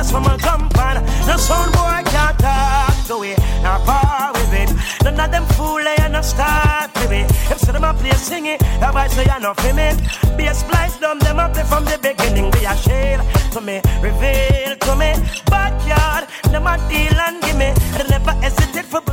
that's what I'm jump on. No sound boy can't talk to it, not par with it. None of them fool, they are not start with it. If so them a play singing, that voice say you're not for me. Be a splice them a play from the beginning. Be a shade to me, reveal to me. Backyard, them a deal and give me. They never hesitate for